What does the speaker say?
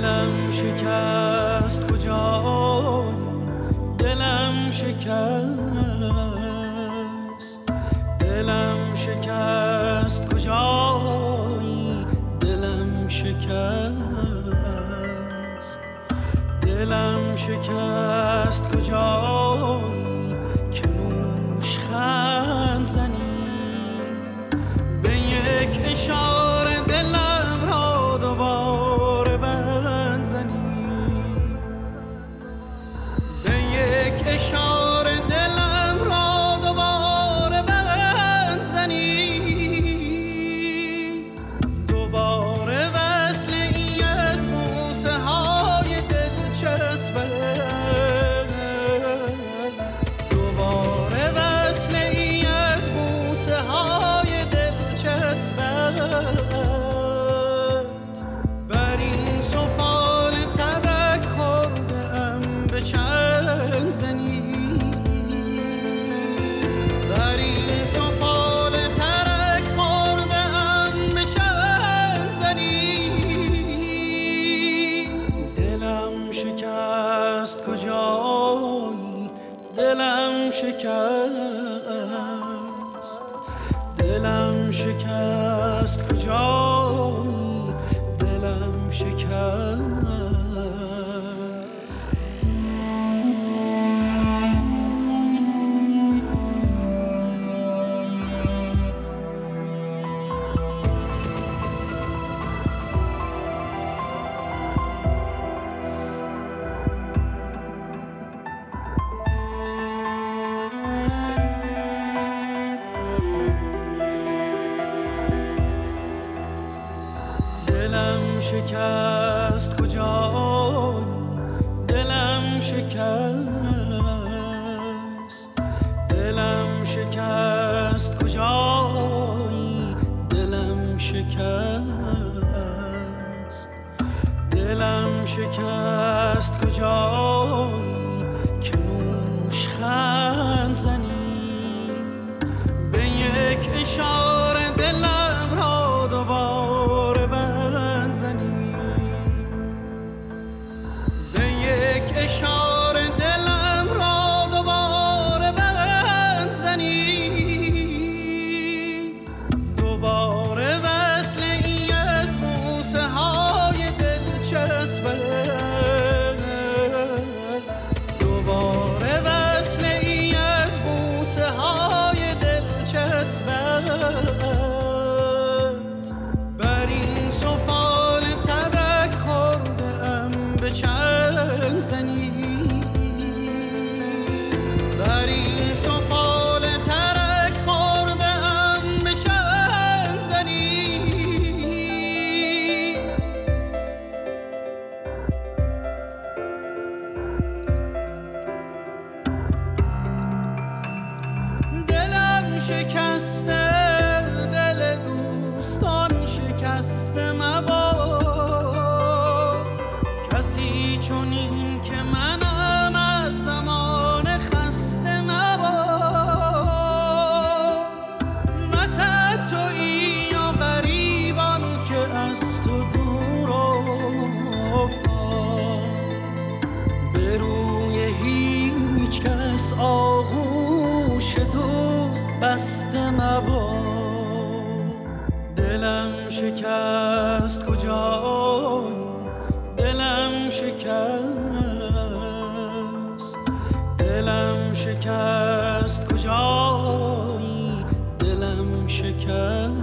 دلم شکست کجای دلم شکست، دلم شکست کجای دلم شکست، دلم شکست کجای که نوشخند زنی به یک اشاره دلم را دوباره بند زنی، به یک اشاره دلم را دوباره بند زنی، دوباره وصل ای از بوسه های دلچسبت، دوباره وصل ای از بوسه های دلچسبت، بر این سفال ترک خورده ام به چند زنی، بر این سفال ترک خورده ام به چند زنی، دلم شکست کجای دلم شکست، دلم شکست کجای دلم شکست. دلم شکست کجای دلم شکست، دلم شکست کجای دلم شکست، دلم شکست کجای که نوشخند زنی به یک اشاره دلم را دوباره بند زنی، به یک اشاره دلم را دوباره بند زنی، دوباره وصل ای از بوسه های دلچسبت، دوباره وصل ای از بوسه های دلچسبت، بر این سفال ترک خورده ام به چند زنی، بر این سفال ترک خورده ام به چند زنی، دلم شکسته دل دوستان شکسته مباد، کسی چنین که منم از زمان خسته مباد، نه تنهایی یا غریبان که از تو دور افتاد، به روی هیچ کس آغوش دوست بسته مباد، دلم شکست کجای دلم شکست، دلم شکست کجای دلم شکست.